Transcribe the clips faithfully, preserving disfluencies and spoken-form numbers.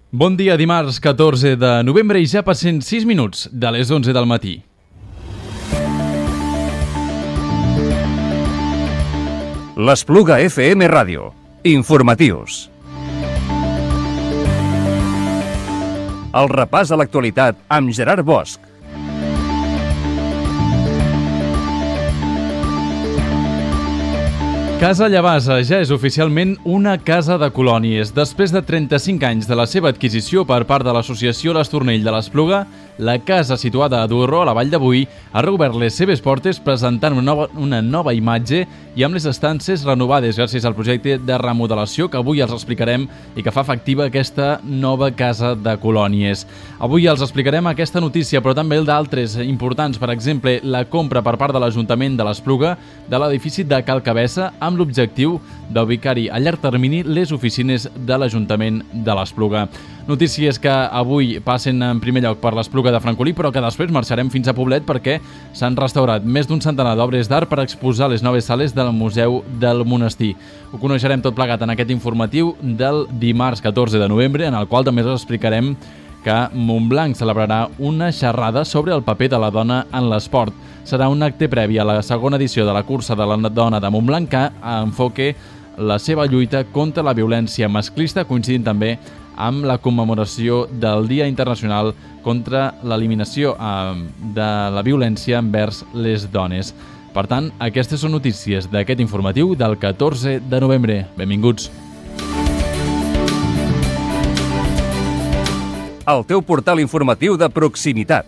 Bon dia, dimarts catorze de novembre i ja passen sis minuts de les onze del matí. L'Espluga F M Ràdio. Informatius. El repàs a l'actualitat amb Gerard Bosch. Casa Llavassa ja és oficialment una casa de colònies. Després de trenta-cinc anys de la seva adquisició per part de l'associació l'Estornell de l'Espluga, la casa situada a Durro, a la Vall de Boí, ha reobert les seves portes presentant una nova, una nova imatge i amb les estances renovades gràcies al projecte de remodelació que avui els explicarem i que fa efectiva aquesta nova casa de colònies. Avui els explicarem aquesta notícia, però també d'altres importants, per exemple, la compra per part de l'Ajuntament de l'Espluga de l'edifici de Cal Cabessa amb l'objectiu d'ubicar-hi a llarg termini les oficines de l'Ajuntament de l'Espluga. Notícies que avui passen en primer lloc per l'Espluga de Francolí, però que després marxarem fins a Poblet perquè s'han restaurat més d'un centenar d'obres d'art per exposar les noves sales del Museu del Monestir. Ho coneixerem tot plegat en aquest informatiu del dimarts catorze de novembre, en el qual també us explicarem que Montblanc celebrarà una xerrada sobre el paper de la dona en l'esport. Serà un acte previ a la segona edició de la cursa de la dona de Montblanc que enfoque la seva lluita contra la violència masclista, coincidint també amb la commemoració del Dia Internacional contra l'eliminació de la violència envers les dones. Per tant, aquestes són notícies d'aquest informatiu del catorze de novembre. Benvinguts. El teu portal informatiu de proximitat.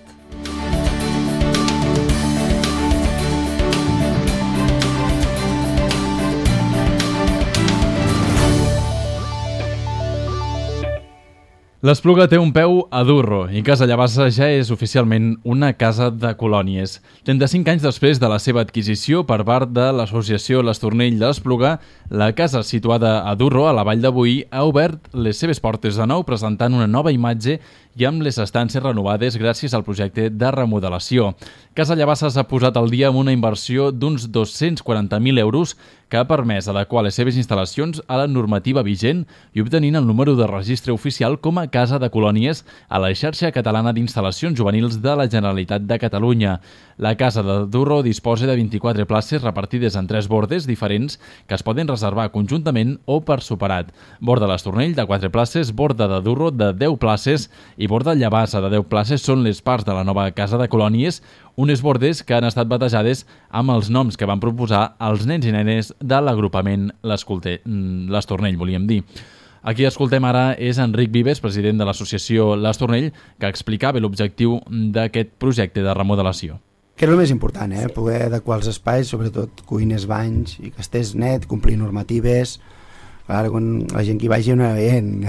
L'Espluga té un peu a Durro i Casa Llavassa ja és oficialment una casa de colònies. trenta-cinc anys després de la seva adquisició per part de l'associació l'Estornell de l'Espluga, la casa situada a Durro, a la Vall de Boí, ha obert les seves portes de nou presentant una nova imatge i amb les estances renovades gràcies al projecte de remodelació. Casa Llavassa s'ha posat al dia amb una inversió d'uns dos-cents quaranta mil euros que ha permès adequar les seves instal·lacions a la normativa vigent i obtenint el número de registre oficial com a casa de colònies a la xarxa catalana d'instal·lacions juvenils de la Generalitat de Catalunya. La casa de Durro disposa de vint-i-quatre places repartides en tres bordes diferents que es poden reservar conjuntament o per separat. Borda l'Estornell de quatre places, borda de Durro de deu places i borda Llavassa de deu places són les parts de la nova casa de colònies, unes bordes que han estat batejades amb els noms que van proposar els nens i nenes de l'agrupament l'Estornell, volíem dir. Aquí escoltem ara és Enric Vives, president de l'associació l'Estornell, que explicava l'objectiu d'aquest projecte de remodelació. Que és el més important, eh? Poder adequar els espais, sobretot cuines, banys, i que estés net, complir normatives. Ara, quan la gent que hi vagi una veient,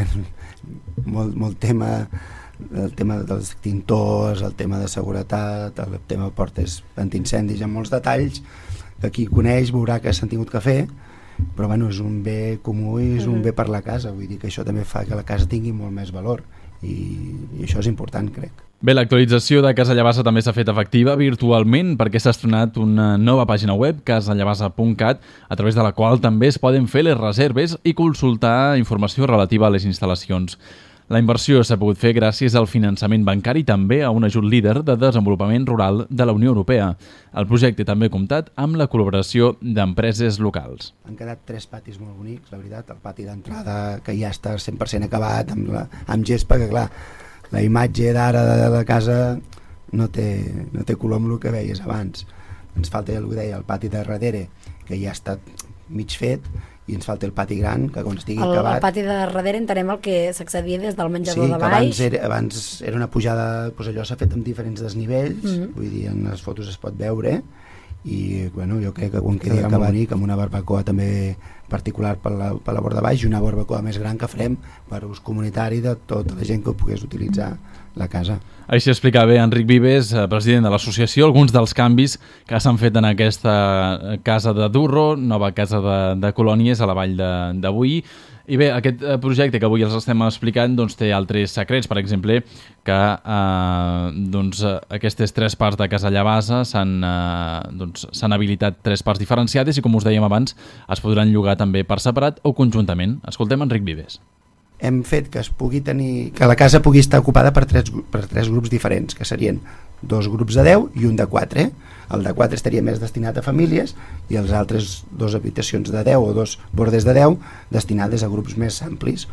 molt, molt tema, el tema dels extintors, el tema de seguretat, el tema de portes antiincendis, hi ha molts detalls que qui coneix veurà que s'han tingut que fer, però bueno, és un bé comú i és un bé per la casa, vull dir que això també fa que la casa tingui molt més valor i, i això és important, crec. Bé, l'actualització de Casa Llavassa també s'ha fet efectiva virtualment perquè s'ha estrenat una nova pàgina web, casa llavassa punt cat, a través de la qual també es poden fer les reserves i consultar informació relativa a les instal·lacions. La inversió s'ha pogut fer gràcies al finançament bancari i també a un ajut líder de desenvolupament rural de la Unió Europea. El projecte també ha comptat amb la col·laboració d'empreses locals. Han quedat tres patis molt bonics, la veritat. El pati d'entrada, que ja està cent per cent acabat, amb, la, amb gespa, que clar, la imatge d'ara de la casa no té, no té color amb el que veies abans. Ens falta, ja ho deia, el pati de darrere, que ja ha estat mig fet, i ens falta el pati gran, que quan estigui el, acabat... El pati de darrere entenem el que s'accedia des del menjador sí, de baix. Sí, abans era, abans era una pujada, doncs allò s'ha fet amb diferents desnivells, mm -hmm. vull dir, en les fotos es pot veure, i bueno, jo crec que quan quedi acabat bonic, amb una barbacoa també particular per la, per la borda baix i una barbacoa més gran que farem per ús comunitari de tota la gent que pogués utilitzar la casa. Així explicava Enric Vives, president de l'associació, alguns dels canvis que s'han fet en aquesta casa de Durro, nova casa de, de colònies a la Vall de, de Boí. I bé, aquest projecte que avui els estem explicant doncs, té altres secrets, per exemple, que eh, doncs, aquestes tres parts de Casa Llavassa s'han eh, doncs, s'han habilitat tres parts diferenciades i, com us dèiem abans, es podran llogar també per separat o conjuntament. Escoltem Enric Vives. hem fet que es pugui tenir, que la casa pugui estar ocupada per tres, per tres grups diferents, que serien dos grups de deu i un de quatre. El de quatre estaria més destinat a famílies i els altres dos habitacions de deu o dos bordes de deu destinades a grups més amplis.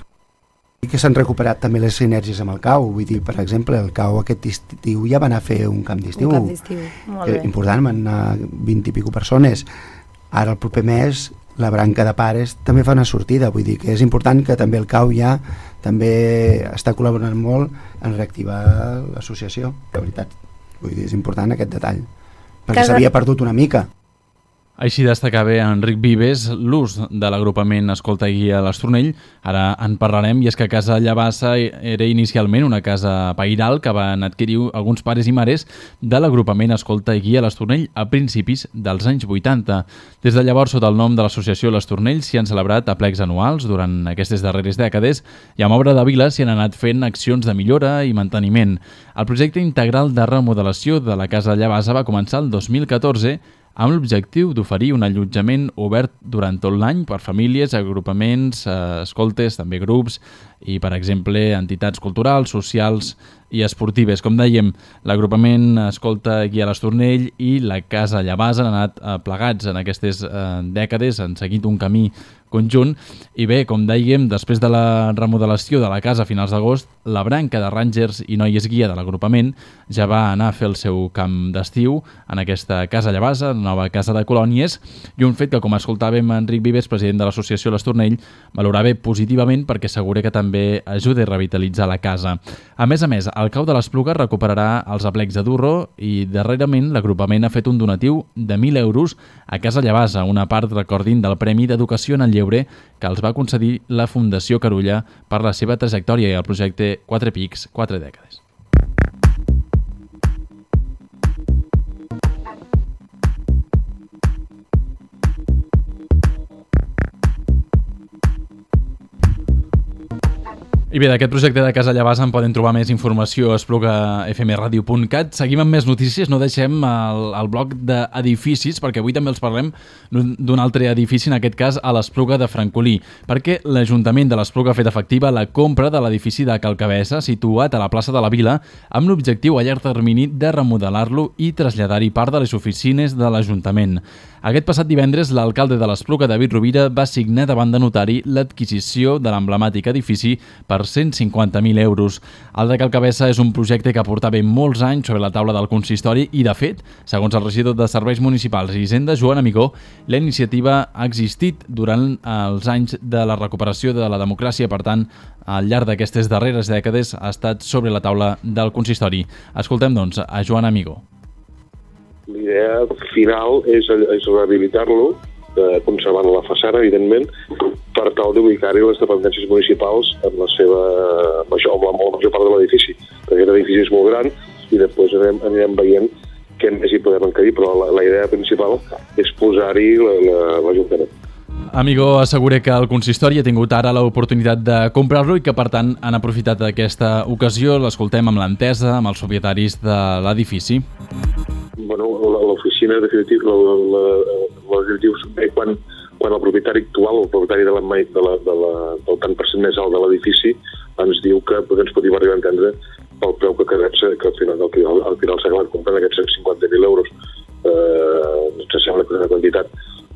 I que s'han recuperat també les sinergies amb el C A U, vull dir, per exemple, el C A U aquest estiu ja va anar a fer un camp d'estiu. Un camp d'estiu, molt bé. Important, van anar vint i pico persones. Ara el proper mes la branca de pares també fa una sortida, vull dir que és important que també el C A U ja també està col·laborant molt en reactivar l'associació, de veritat. Vull dir, és important aquest detall, perquè Cada... s'havia perdut una mica. Així destaca bé Enric Vives l'ús de l'agrupament Escolta i Guia a l'Estornell. Ara en parlarem, i és que Casa Llavassa era inicialment una casa pairal que van adquirir alguns pares i mares de l'agrupament Escolta i Guia a l'Estornell a principis dels anys vuitanta. Des de llavors, sota el nom de l'associació l'Estornell, s'hi han celebrat aplecs anuals durant aquestes darreres dècades i amb obra de vila s'hi han anat fent accions de millora i manteniment. El projecte integral de remodelació de la Casa Llavassa va començar el dos mil catorze amb l'objectiu d'oferir un allotjament obert durant tot l'any per famílies, agrupaments, eh, escoltes, també grups i, per exemple, entitats culturals, socials i esportives. Com dèiem, l'agrupament Escolta Guia a l'Estornell i la Casa Llavassa han anat eh, plegats en aquestes eh, dècades, han seguit un camí conjunt i bé, com dèiem, després de la remodelació de la casa a finals d'agost, la branca de Rangers i Noies Guia de l'agrupament ja va anar a fer el seu camp d'estiu en aquesta Casa Llavassa, la nova casa de colònies, i un fet que, com escoltàvem Enric Vives, president de l'associació l'Estornell, valorava positivament perquè assegura que també ajuda a revitalitzar la casa. A més a més, el C A U de l'Espluga recuperarà els aplecs de Durro i darrerament l'agrupament ha fet un donatiu de mil euros a Casa Llavassa, una part, recordin, del Premi d'Educació en el Lleure que els va concedir la Fundació Carulla per la seva trajectòria i el projecte Quatre Pics, Quatre Dècades. I bé, d'aquest projecte de Casa Llavassa en poden trobar més informació a espluga f m radio punt cat. Seguim amb més notícies, no deixem el, el bloc d'edificis, perquè avui també els parlem d'un altre edifici, en aquest cas a l'Espluga de Francolí, perquè l'Ajuntament de l'Espluga ha fet efectiva la compra de l'edifici de Calcabessa, situat a la plaça de la Vila, amb l'objectiu a llarg termini de remodelar-lo i traslladar-hi part de les oficines de l'Ajuntament. Aquest passat divendres, l'alcalde de l'Espluga, David Rovira, va signar davant de notari l'adquisició de l'emblemàtic edifici per cent cinquanta mil euros. El de Calcabessa és un projecte que portava molts anys sobre la taula del consistori i, de fet, segons el regidor de Serveis Municipals i Hisenda, Joan Amigó, la iniciativa ha existit durant els anys de la recuperació de la democràcia. Per tant, al llarg d'aquestes darreres dècades ha estat sobre la taula del consistori. Escoltem, doncs, a Joan Amigó. L'idea final és, és rehabilitar-lo, eh, conservant la façana, evidentment, per tal d'ubicar-hi les dependències municipals en la seva major, amb la major part de l'edifici. Perquè l'edifici és molt gran i després anirem, anirem veient què més hi podem encabir, però la, la idea principal és posar-hi l'Ajuntament. Amigó assegura que el consistori ha tingut ara l'oportunitat de comprar-lo i que, per tant, han aprofitat aquesta ocasió. L'escoltem amb l'entesa amb els propietaris de l'edifici. Bueno, l'oficina definitiva, l'edifici, quan, quan el propietari actual, el propietari de la, de la, de la, del tant per cent més alt de l'edifici, ens diu que ens podíem arribar a entendre pel preu que, que, que al final, al final, al final s'ha acabat comprant aquests cent cinquanta mil euros. Eh, ens sembla que és una quantitat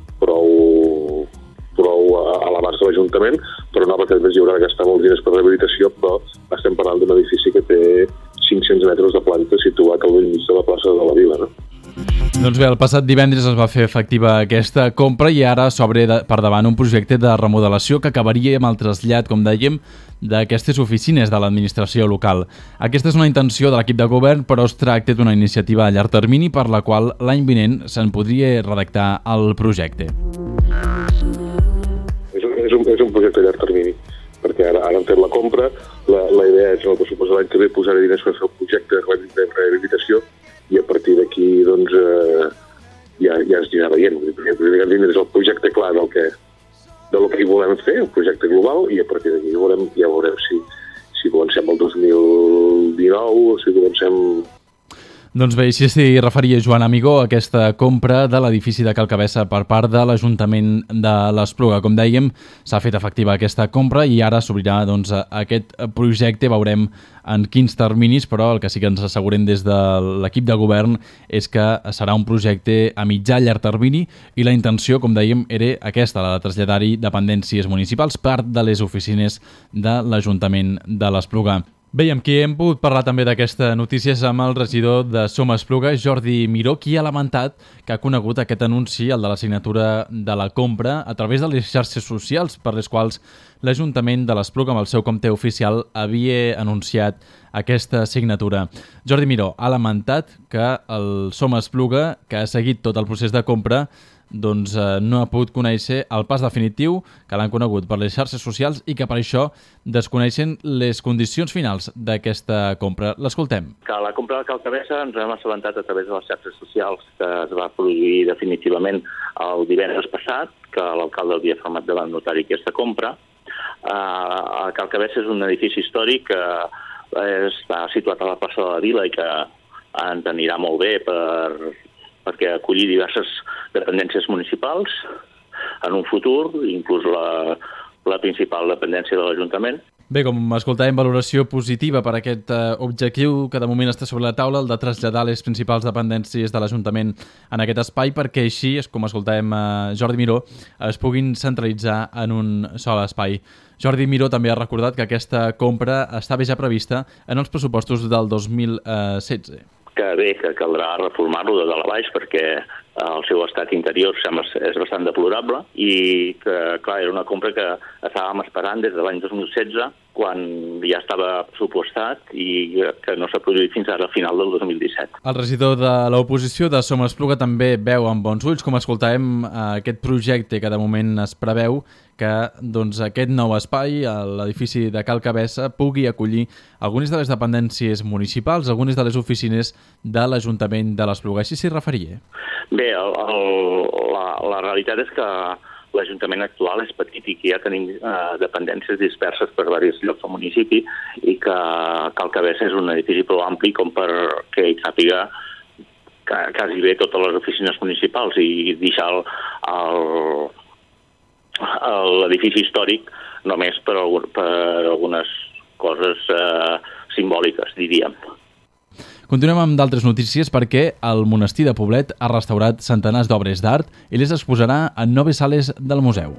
prou, prou a, a l'abast de l'Ajuntament, però no, perquè després hi haurà de gastar molts diners per rehabilitació, però estem parlant d'un edifici que té cinc-cents metres de planta situat al bell mig de la plaça de la Vila, no? Doncs bé, el passat divendres es va fer efectiva aquesta compra i ara s'obre per davant un projecte de remodelació que acabaria amb el trasllat, com dèiem, d'aquestes oficines de l'administració local. Aquesta és una intenció de l'equip de govern, però es tracta d'una iniciativa a llarg termini per la qual l'any vinent se'n podria redactar el projecte. És un, és un, és un projecte a llarg termini, perquè ara, ara han fet la compra, la, la idea és en el pressupost de l'any que ve posar diners per fer el projecte de rehabilitació i a partir d'aquí doncs, eh, ja, ja es anirà veient. Diners és el projecte clar del que, del que hi volem fer, el projecte global, i a partir d'aquí ja veurem, ja veurem si, si comencem el dos mil dinou o si comencem... Doncs bé, així s'hi referia Joan Amigó a aquesta compra de l'edifici de Cal Cabessa per part de l'Ajuntament de l'Espluga. Com dèiem, s'ha fet efectiva aquesta compra i ara s'obrirà doncs, aquest projecte. Veurem en quins terminis, però el que sí que ens assegurem des de l'equip de govern és que serà un projecte a mitjà i llarg termini i la intenció, com dèiem, era aquesta, la de traslladar-hi dependències municipals, part de les oficines de l'Ajuntament de l'Espluga. Bé, amb qui hem pogut parlar també d'aquesta notícia és amb el regidor de Som Espluga, Jordi Miró, qui ha lamentat que ha conegut aquest anunci, el de la signatura de la compra, a través de les xarxes socials per les quals l'Ajuntament de l'Espluga, amb el seu compte oficial, havia anunciat aquesta signatura. Jordi Miró ha lamentat que el Som Espluga, que ha seguit tot el procés de compra, doncs eh, no ha pogut conèixer el pas definitiu, que l'han conegut per les xarxes socials i que per això desconeixen les condicions finals d'aquesta compra. L'escoltem. Que la compra de Cal Cabessa ens hem assabentat a través de les xarxes socials que es va produir definitivament el divendres passat, que l'alcalde havia format davant notari aquesta compra. Uh, Cal Cabessa és un edifici històric que està situat a la plaça de la Vila i que ens anirà molt bé per... perquè acollir diverses dependències municipals en un futur, inclús la, la principal dependència de l'Ajuntament. Bé, com escoltàvem, valoració positiva per aquest eh, objectiu que de moment està sobre la taula, el de traslladar les principals dependències de l'Ajuntament en aquest espai, perquè així, com escoltàvem a eh, Jordi Miró, es puguin centralitzar en un sol espai. Jordi Miró també ha recordat que aquesta compra estava ja prevista en els pressupostos del dos mil setze. Que bé, que caldrà reformar-lo de dalt a baix perquè el seu estat interior sembla és bastant deplorable i que, clar, era una compra que estàvem esperant des de l'any dos mil setze, quan ja estava pressupostat i que no s'ha produït fins ara al final del dos mil disset. El regidor de l'oposició de Som Espluga també veu amb bons ulls, com escoltàvem, aquest projecte que de moment es preveu que doncs, aquest nou espai, l'edifici de Cal Cabessa, pugui acollir algunes de les dependències municipals, algunes de les oficines de l'Ajuntament de l'Espluga. Així s'hi referia. Bé, el, el, la, la realitat és que l'Ajuntament actual és petit i que ja tenim eh, dependències disperses per diversos llocs del municipi i que Cal Cabessa és un edifici prou ampli com per que hi càpiga quasi bé totes les oficines municipals i deixar el, el, l'edifici històric només per, per algunes coses eh, simbòliques, diríem. Continuem amb d'altres notícies perquè el monestir de Poblet ha restaurat centenars d'obres d'art i les exposarà en noves sales del museu.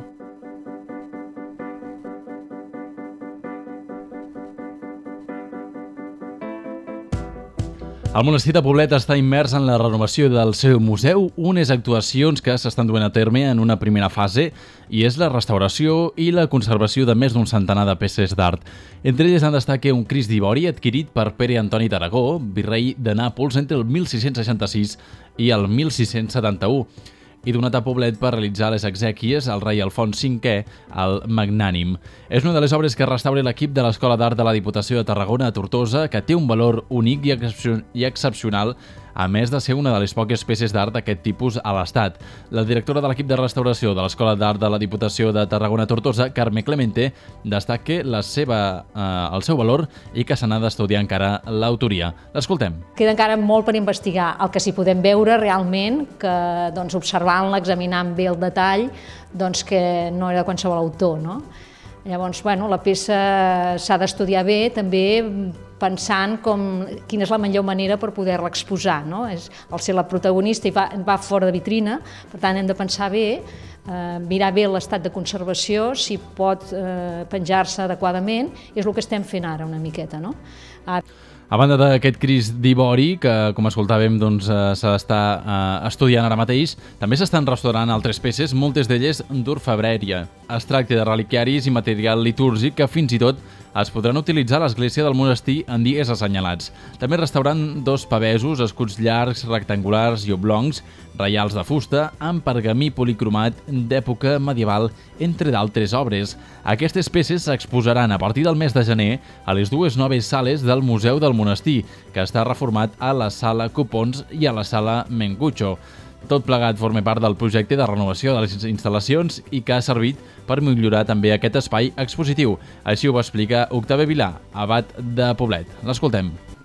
El monestir de Poblet està immers en la renovació del seu museu, unes actuacions que s'estan duent a terme en una primera fase i és la restauració i la conservació de més d'un centenar de peces d'art. Entre elles han destacat un Crist d'ivori adquirit per Pere Antoni d'Aragó, virrei de Nàpols entre el mil sis-cents seixanta-sis i el mil sis-cents setanta-u, i donat a Poblet per realitzar les exèquies al rei Alfons cinquè, el Magnànim. És una de les obres que restaura l'equip de l'Escola d'Art de la Diputació de Tarragona a Tortosa, que té un valor únic i excepcional, a més de ser una de les poques peces d'art d'aquest tipus a l'Estat. La directora de l'equip de restauració de l'Escola d'Art de la Diputació de Tarragona a Tortosa, Carme Clemente, destaca la seva, eh, el seu valor i que se n'ha d'estudiar encara l'autoria. L'escoltem. Queda encara molt per investigar. El que s'hi podem veure realment, que doncs, observant-la, examinant bé el detall, doncs que no era de qualsevol autor, no? Llavors, bueno, la peça s'ha d'estudiar bé, també pensant com, quina és la millor manera per poder-la exposar, no? És, al ser la protagonista i va, va fora de vitrina, per tant hem de pensar bé, eh, mirar bé l'estat de conservació, si pot eh, penjar-se adequadament, és el que estem fent ara una miqueta, no? Ara... A banda d'aquest Crist d'ivori, que com escoltàvem doncs, s'està eh, estudiant ara mateix, també s'estan restaurant altres peces, moltes d'elles d'orfebreria. Es tracta de reliquiaris i material litúrgic que fins i tot es podran utilitzar a l'església del monestir en dies assenyalats. També restaurant dos pavesos, escuts llargs, rectangulars i oblongs, reials de fusta, amb pergamí policromat d'època medieval, entre d'altres obres. Aquestes peces s'exposaran a partir del mes de gener a les dues noves sales del Museu del Monestir, que està reformat a la Sala Copons i a la Sala Mengucho. Tot plegat forma part del projecte de renovació de les instal·lacions i que ha servit per millorar també aquest espai expositiu. Així ho va explicar Octavi Vilà, abat de Poblet. L'escoltem.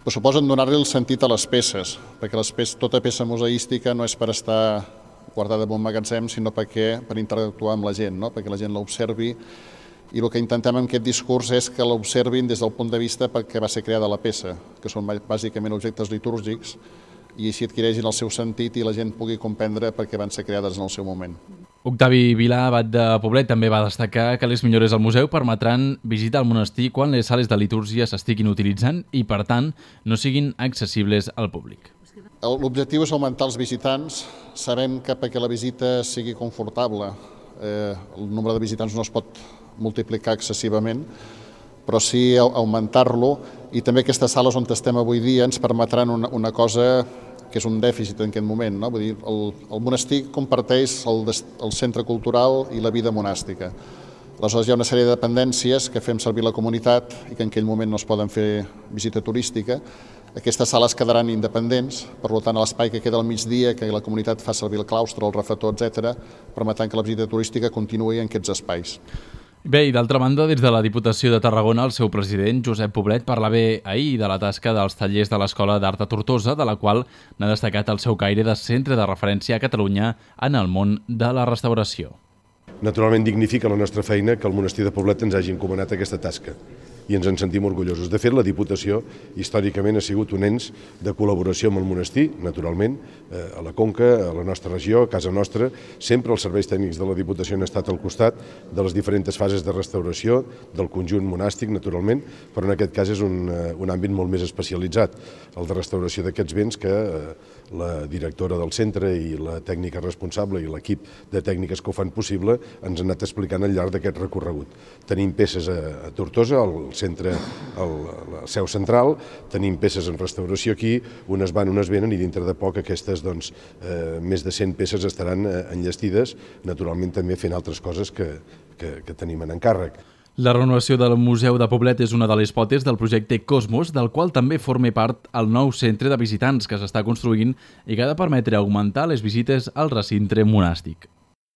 però suposen donar-li el sentit a les peces, perquè les peces, tota peça museística no és per estar guardada en un magatzem, sinó perquè, per interactuar amb la gent, no? Perquè la gent l'observi, i el que intentem amb aquest discurs és que l'observin des del punt de vista perquè va ser creada la peça, que són bàsicament objectes litúrgics, i així adquireixin el seu sentit i la gent pugui comprendre per què van ser creades en el seu moment. Octavi Vilà, abat de Poblet, també va destacar que les millores al museu permetran visitar el monestir quan les sales de litúrgia s'estiguin utilitzant i, per tant, no siguin accessibles al públic. L'objectiu és augmentar els visitants. Sabem que perquè la visita sigui confortable, eh, el nombre de visitants no es pot multiplicar excessivament, però sí augmentar-lo, i també aquestes sales on estem avui dia ens permetran una, una cosa que és un dèficit en aquest moment, no? Vull dir, el, el monestir comparteix el, el centre cultural i la vida monàstica. Aleshores hi ha una sèrie de dependències que fem servir la comunitat i que en aquell moment no es poden fer visita turística. Aquestes sales quedaran independents, per tant l'espai que queda al migdia, que la comunitat fa servir el claustre, el refetor, etcètera, permetant que la visita turística continuï en aquests espais. Bé, i d'altra banda, des de la Diputació de Tarragona, el seu president, Josep Poblet, parlava ahir de la tasca dels tallers de l'Escola d'Art de Tortosa, de la qual n'ha destacat el seu caire de centre de referència a Catalunya en el món de la restauració. Naturalment dignifica la nostra feina que el monestir de Poblet ens hagi encomanat aquesta tasca i ens en sentim orgullosos. De fet, la Diputació històricament ha sigut un ens de col·laboració amb el monestir, naturalment, a la Conca, a la nostra regió, a casa nostra. Sempre els serveis tècnics de la Diputació han estat al costat de les diferents fases de restauració, del conjunt monàstic, naturalment, però en aquest cas és un, un àmbit molt més especialitzat, el de restauració d'aquests béns, que la directora del centre i la tècnica responsable i l'equip de tècniques que ho fan possible ens han anat explicant al llarg d'aquest recorregut. Tenim peces a, a Tortosa, al centre, al, la seu central, tenim peces en restauració aquí, unes van, unes venen, i dintre de poc aquestes, doncs, eh, més de cent peces estaran eh, enllestides, naturalment també fent altres coses que, que, que tenim en encàrrec. La renovació del Museu de Poblet és una de les potes del projecte Cosmos, del qual també forma part el nou centre de visitants que s'està construint i que ha de permetre augmentar les visites al recinte monàstic.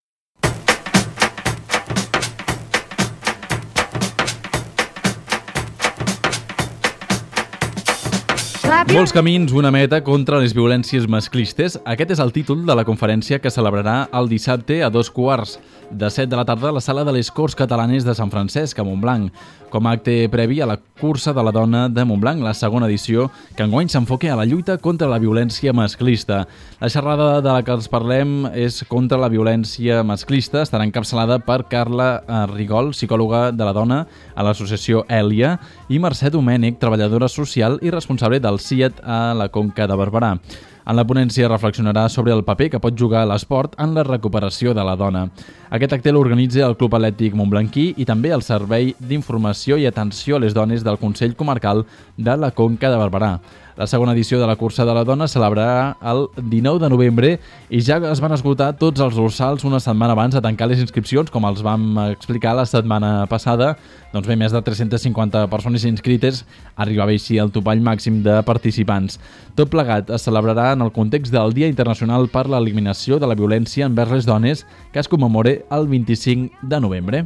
Molts camins, una meta contra les violències masclistes. Aquest és el títol de la conferència que celebrarà el dissabte a dos quarts de set de la tarda a la Sala de les Corts Catalanes de Sant Francesc, a Montblanc, com a acte previ a la Cursa de la Dona de Montblanc, la segona edició, que enguany s'enfoca a la lluita contra la violència masclista. La xerrada de la que els parlem és contra la violència masclista. Estarà encapçalada per Carla Rigol, psicòloga de la dona a l'associació Èlia, i Mercè Domènech, treballadora social i responsable del C I A T a la Conca de Barberà. En la ponència reflexionarà sobre el paper que pot jugar l'esport en la recuperació de la dona. Aquest acte l'organitza el Club Atlètic Montblanquí i també el Servei d'Informació i Atenció a les Dones del Consell Comarcal de la Conca de Barberà. La segona edició de la Cursa de la Dona es celebrarà el dinou de novembre i ja es van esgotar tots els dorsals una setmana abans de tancar les inscripcions, com els vam explicar la setmana passada. Doncs bé, més de tres-centes cinquanta persones inscrites, arribava així el topall màxim de participants. Tot plegat es celebrarà en el context del Dia Internacional per l'Eliminació de la Violència envers les Dones, que es commemora el vint-i-cinc de novembre.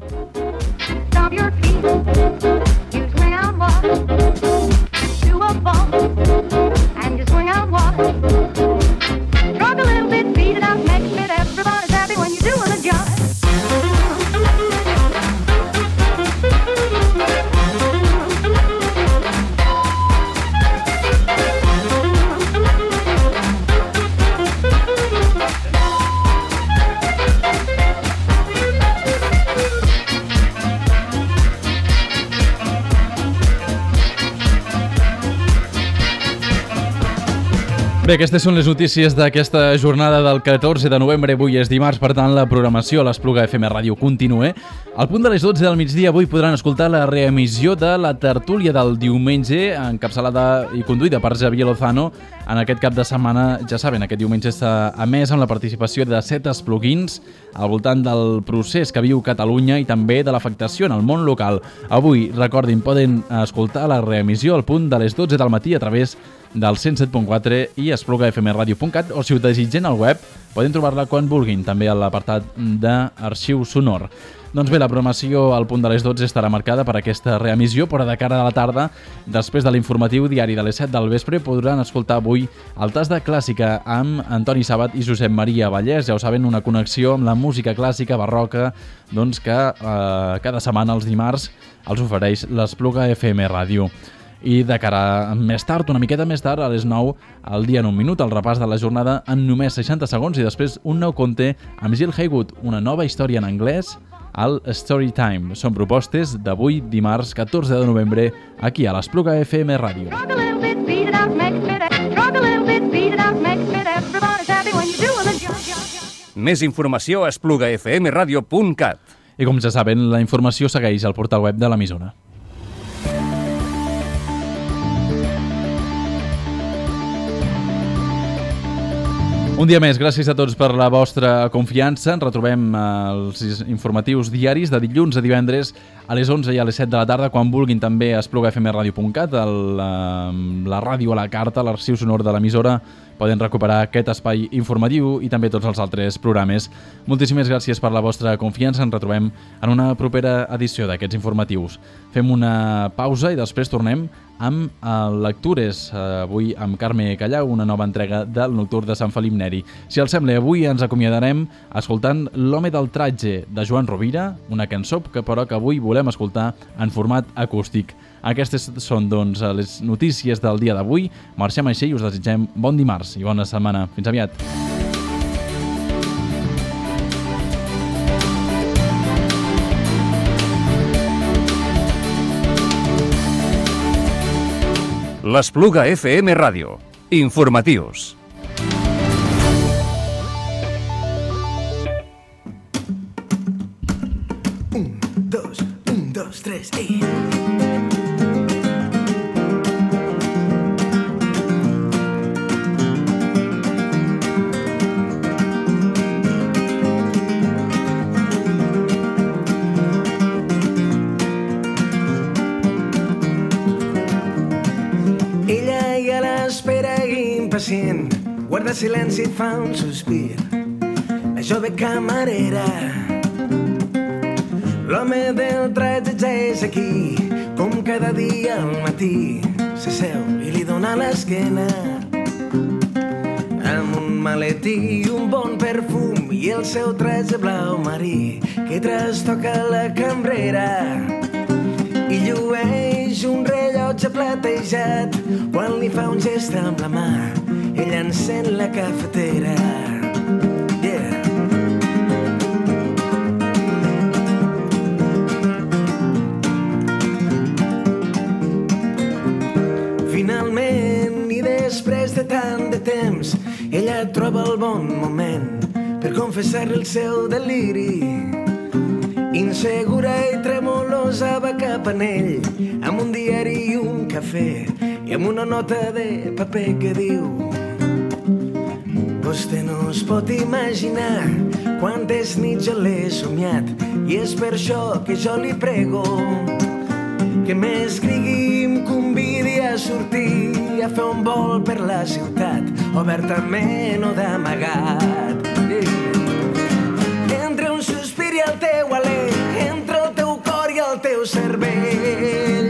And just swing out water. Rock a little bit, beat it out, make it fit. Everybody's happy when you're doing the job. Bé, aquestes són les notícies d'aquesta jornada del catorze de novembre. Avui és dimarts, per tant, la programació a l'Espluga F M Ràdio continua. Al punt de les dotze del migdia avui podran escoltar la reemissió de la tertúlia del diumenge, encapçalada i conduïda per Xavier Lozano. En aquest cap de setmana, ja saben, aquest diumenge s'ha emès amb la participació de set espluguins al voltant del procés que viu Catalunya i també de l'afectació en el món local. Avui, recordin, poden escoltar la reemissió al punt de les dotze del matí a través del cent set punt quatre i espluga f m radio punt cat, o si ho desitgen al web poden trobar-la quan vulguin, també a l'apartat d'arxiu sonor. Doncs bé, la programació al punt de les dotze estarà marcada per aquesta reemissió, però de cara a la tarda, després de l'informatiu diari de les set del vespre, podran escoltar avui el Tas de Clàssica amb Antoni Sàbat i Josep Maria Vallès. Ja ho saben, una connexió amb la música clàssica barroca doncs, que eh, cada setmana els dimarts els ofereix l'Espluga F M Ràdio. I de cara a més tard, una miqueta més tard, a les nou, el dia en un minut, el repàs de la jornada en només seixanta segons i després un nou conte amb Jill Haywood, una nova història en anglès al Storytime. Són propostes d'avui, dimarts catorze de novembre, aquí a l'Espluga F M Ràdio. Més informació a espluga f m radio punt cat. I com ja saben, la informació segueix al portal web de l'emissora. Un dia més, gràcies a tots per la vostra confiança. Ens retrobem als informatius diaris de dilluns a divendres a les onze i a les set de la tarda, quan vulguin també a espluga f m radio punt cat, la, la ràdio a la carta, l'arxiu sonor de l'emissora. Poden recuperar aquest espai informatiu i també tots els altres programes. Moltíssimes gràcies per la vostra confiança. Ens retrobem en una propera edició d'aquests informatius. Fem una pausa i després tornem amb lectures. Avui amb Carme Callau, una nova entrega del Nocturn de Sant Felip Neri. Si els sembla, avui ens acomiadarem escoltant L'home del tratge, de Joan Rovira, una cançó que però que avui volem escoltar en format acústic. Aquestes són, doncs, les notícies del dia d'avui. Marxem així i us desitgem bon dimarts i bona setmana. Fins aviat. L'Espluga F M Ràdio. Informatius. Un, dos, un, dos, tres i... Impacient, guarda silenci i fa un sospir. La jove camarera, l'home del tratge ja és aquí, com cada dia al matí. S'asseu i li dona l'esquena, amb un maletí i un bon perfum i el seu tratge blau marí que trastoca la cambrera i llueix un rellotge platejat. Quan li fa un gest amb la mà, ella encén la cafetera. Yeah. Finalment, i després de tant de temps, ella troba el bon moment per confessar-li el seu deliri. Insegura i tremolosa va cap a ell, amb un diari i un cafè i amb una nota de paper que diu: vostè no es pot imaginar quantes nits jo l'he somiat, i és per això que jo li prego que m'escrigui i em convidi a sortir a fer un vol per la ciutat, obertament o d'amagat. Entre un sospir i el teu alè, entre el teu cor i el teu cervell,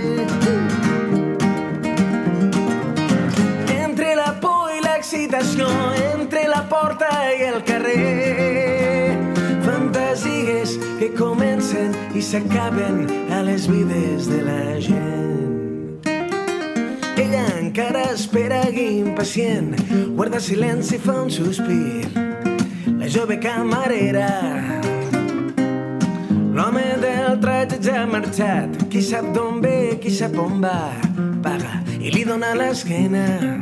entre la por i l'excitació, entre la porta i el carrer, fantasies que comencen i s'acaben a les vides de la gent. Ella encara espera impacient, guarda silenci i fa un sospir. La jove camarera, l'home del tratge ja ha marxat, qui sap d'on ve, qui sap on va, paga i li dona l'esquena.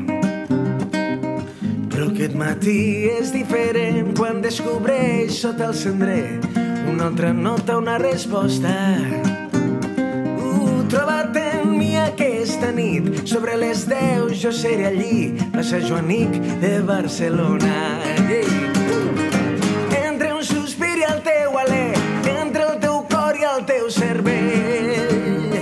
Però aquest matí és diferent quan descobreix sota el cendrer una altra nota, una resposta. Ho trobat en mi aquesta nit, sobre les deu jo seré allí, plaça Joanic de Barcelona. Entre un sospir i el teu alè, entre el teu cor i el teu cervell,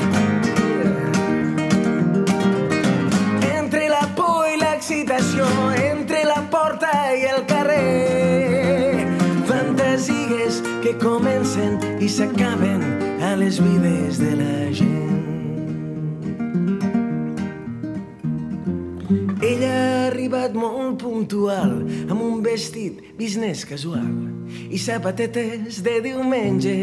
entre la por i l'excitació, entre la porta i el carrer, fantasies que comencen i s'acaben s'acaben a les vides de la gent. Ella ha arribat molt puntual, amb un vestit business casual i sapatetes de diumenge.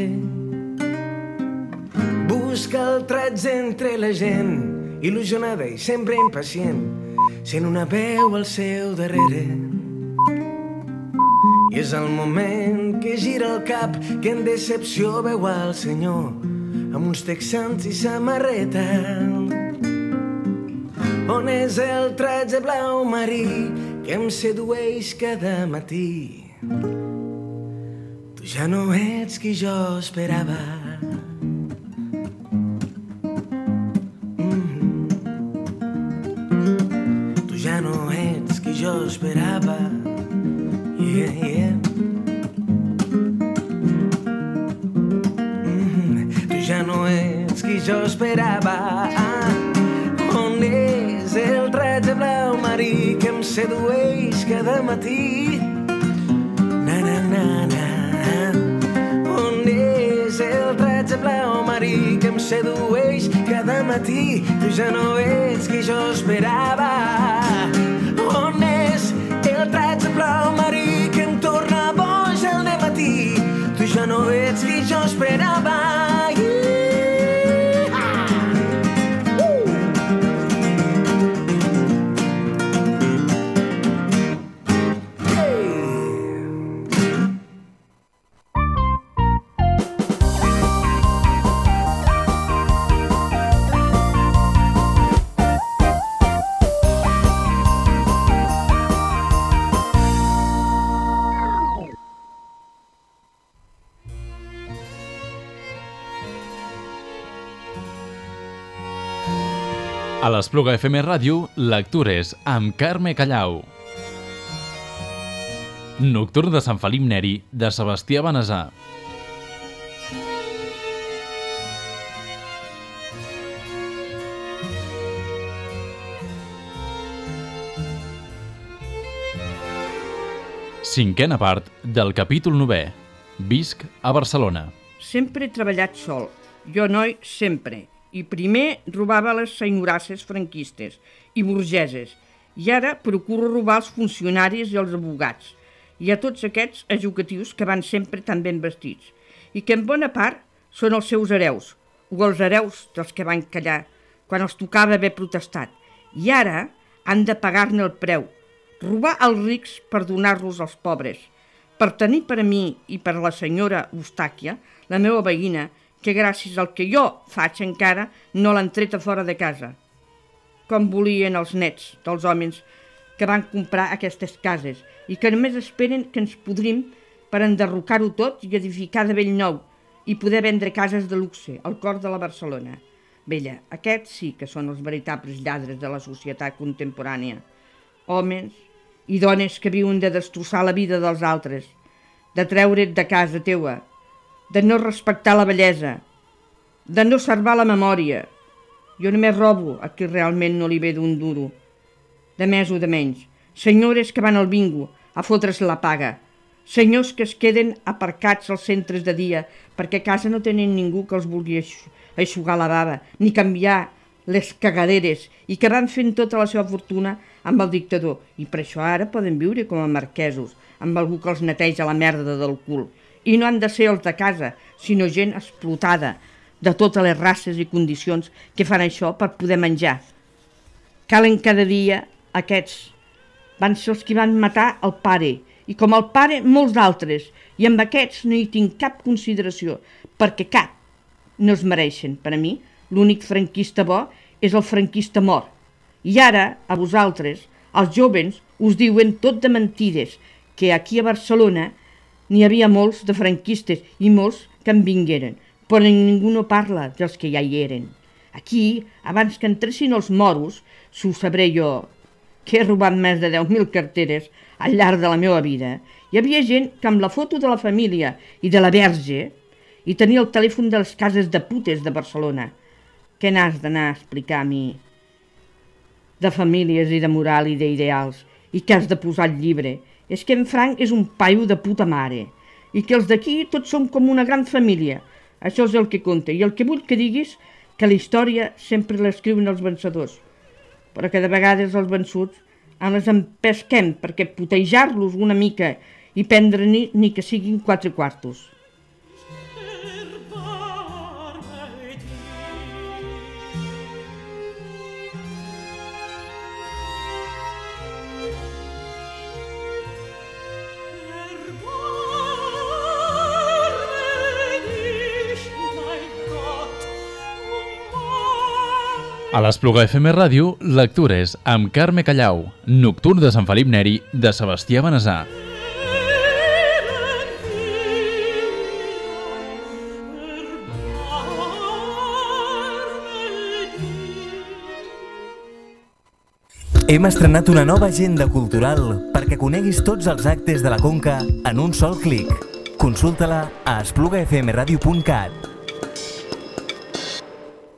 Busca el traig entre la gent, il·lusionada i sempre impacient, sent una veu al seu darrere. I és el moment que gira el cap, que en decepció veu al senyor amb uns texans i samarreta. On és el traje blau marí que em sedueix cada matí? Tu ja no ets qui jo esperava. Mm. Tu ja no ets qui jo esperava. Yeah, yeah. Mm. Tu ja no ets qui jo esperava. Ah. On és el traje blau marí que em sedueix cada matí? Na, na, na, na. On és el traje blau marí que em sedueix cada matí? Tu ja no ets qui jo esperava. On és el traje blau marí que em torna boig al dematí? Tu ja no ets qui jo esperava. A l'Espluga F M Ràdio, lectures amb Carme Callau. Nocturn de Sant Felip Neri, de Sebastià Benesà. Cinquena part del capítol novè. Visc a Barcelona. Sempre he treballat sol. Jo, noi, sempre. I primer robava les senyorasses franquistes i burgeses, i ara procuro robar els funcionaris i els abogats, i a tots aquests educatius que van sempre tan ben vestits, i que en bona part són els seus hereus, o els hereus dels que van callar quan els tocava haver protestat, i ara han de pagar-ne el preu, robar als rics per donar-los als pobres, per tenir per a mi i per a la senyora Eustàquia, la meva veïna, que gràcies al que jo faig encara no l'han tret a fora de casa. Com volien els nets dels homes que van comprar aquestes cases i que només esperen que ens podrim per enderrocar-ho tot i edificar de bell nou i poder vendre cases de luxe al cor de la Barcelona. Vella, aquests sí que són els veritables lladres de la societat contemporània. Homes i dones que viuen de destrossar la vida dels altres, de treure't de casa teua, de no respectar la bellesa, de no salvar la memòria. Jo només robo a qui realment no li ve d'un duro. De més o de menys. Senyores que van al bingo a fotre's la paga. Senyors que es queden aparcats als centres de dia perquè a casa no tenen ningú que els vulgui eixugar la bava, ni canviar les cagaderes, i que van fent tota la seva fortuna amb el dictador. I per això ara poden viure com a marquesos, amb algú que els neteja la merda del cul. I no han de ser els de casa, sinó gent explotada de totes les races i condicions que fan això per poder menjar. Calen cada dia aquests. Van ser els que van matar el pare, i com el pare molts d'altres, i amb aquests no hi tinc cap consideració, perquè cap no es mereixen. Per a mi, l'únic franquista bo és el franquista mort. I ara, a vosaltres, els jóvens, us diuen tot de mentides, que aquí a Barcelona n'hi havia molts de franquistes i molts que en vingueren, però ningú no parla dels que ja hi eren. Aquí, abans que entressin els moros, s'ho sabré jo, que he robat més de deu mil carteres al llarg de la meva vida, hi havia gent que amb la foto de la família i de la verge i tenia el telèfon de les cases de putes de Barcelona. Què n'has d'anar a explicar a mi? De famílies i de moral i d'ideals, i que has de posar al llibre. És que en Frank és un paio de puta mare, i que els d'aquí tots som com una gran família. Això és el que compta. I el que vull que diguis que la història sempre l'escriuen els vencedors, però que de vegades els vençuts en les empesquem perquè putejar-los una mica i prendre ni, ni que siguin quatre quartos. A l'Espluga F M Ràdio, lectures amb Carme Callau, Nocturn de Sant Felip Neri, de Sebastià Benesà. Hem estrenat una nova agenda cultural perquè coneguis tots els actes de la Conca en un sol clic. Consulta-la a espluga f m radio punt cat.